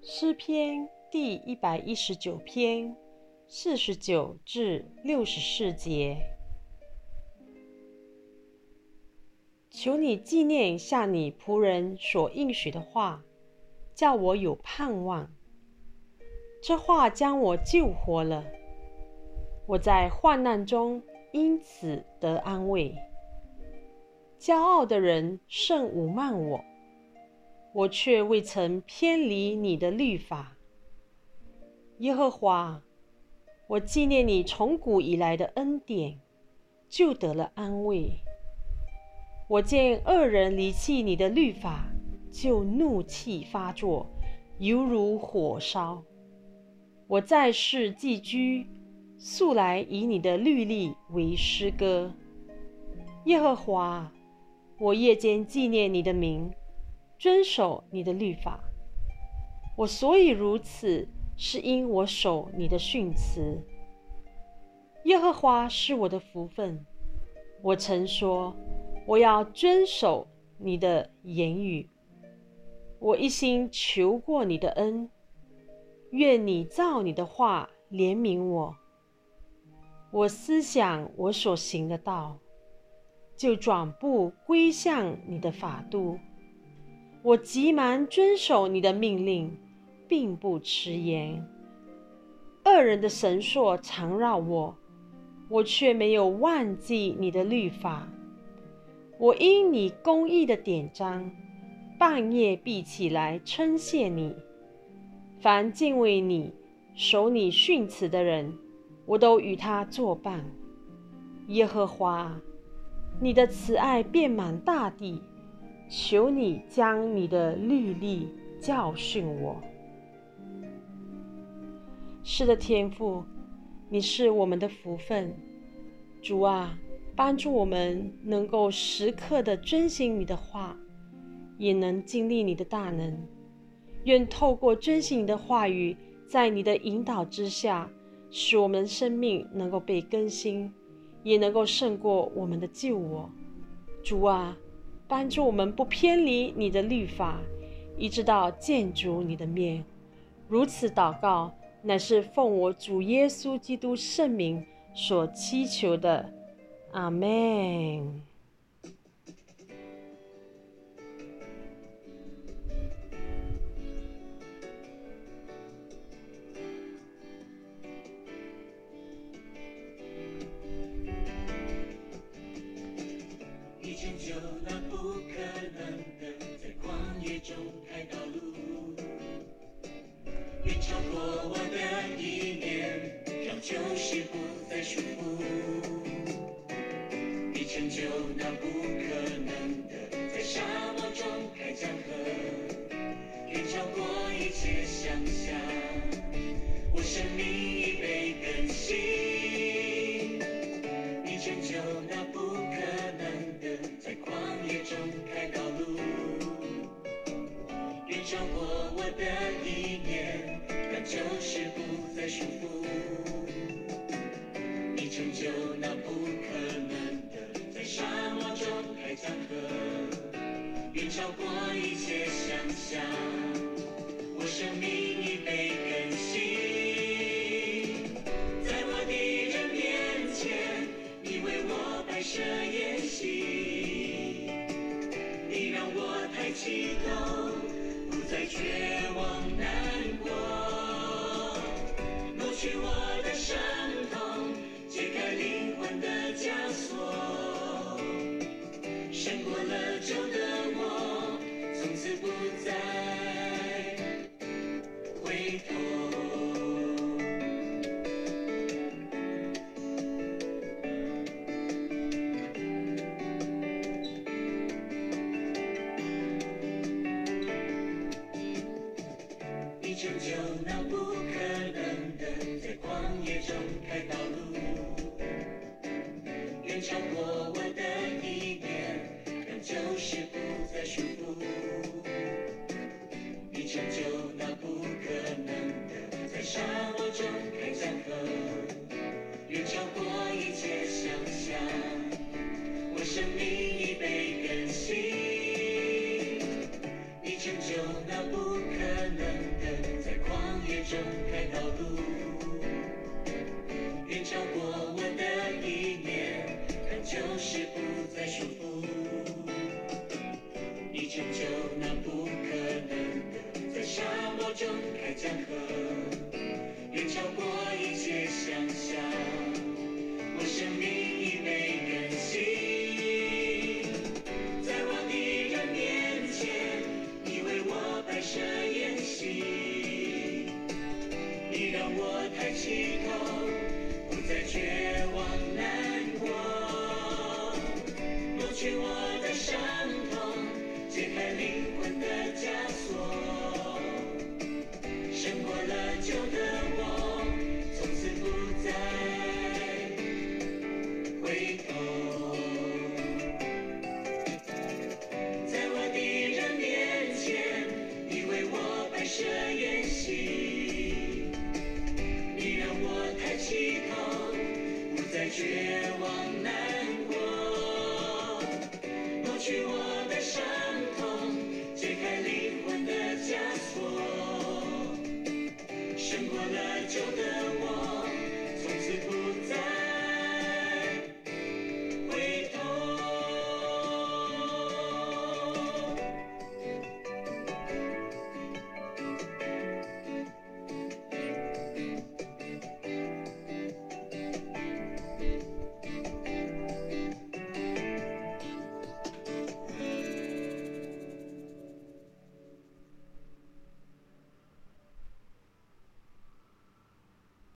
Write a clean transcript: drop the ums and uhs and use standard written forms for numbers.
诗篇第119篇49至64节。求你纪念向你仆人所应许的话，叫我有盼望。这话将我救活了，我在患难中因此得安慰。骄傲的人甚侮慢我，我却未曾偏离你的律法。耶和华，我纪念你从古以来的恩典，就得了安慰。我见恶人离弃你的律法，就怒气发作，犹如火烧。我在世寄居，素来以你的律例为诗歌。耶和华，我夜间纪念你的名，遵守你的律法。我所以如此，是因我守你的训词。耶和华是我的福分，我曾说，我要遵守你的言语。我一心求过你的恩，愿你照你的话怜悯我。我思想我所行的道，就转步归向你的法度。我急忙遵守你的命令，并不迟延。恶人的绳索缠绕我，我却没有忘记你的律法。我因你公义的典章，半夜闭起来称谢你。凡敬畏你、守你训词的人，我都与他作伴。耶和华，你的慈爱遍满大地，求你将你的律例教训我。是的，天父，你是我们的福分。主啊，帮助我们能够时刻地遵行你的话，也能经历你的大能。愿透过遵行你的话语，在你的引导之下，使我们的生命能够被更新，也能够胜过我们的旧我。主啊，帮助我们不偏离你的律法，一直到见主你的面。如此祷告，乃是奉我主耶稣基督圣名所祈求的。阿们。 你成就那不可能的，在旷野中开道路，远超过我的意念，让旧事不再束缚。你成就那不可能的，在沙漠中开江河，远超过一切想象。我生命已被更新，你成就那不可能的，在旷野中开道路，远超过我的意念，让旧事不再束缚。你成就那不可能的，在沙漠中开江河，远超过一切想象。我生命已被更新，在我敌人面前，你为我摆设筵席，你让我抬起头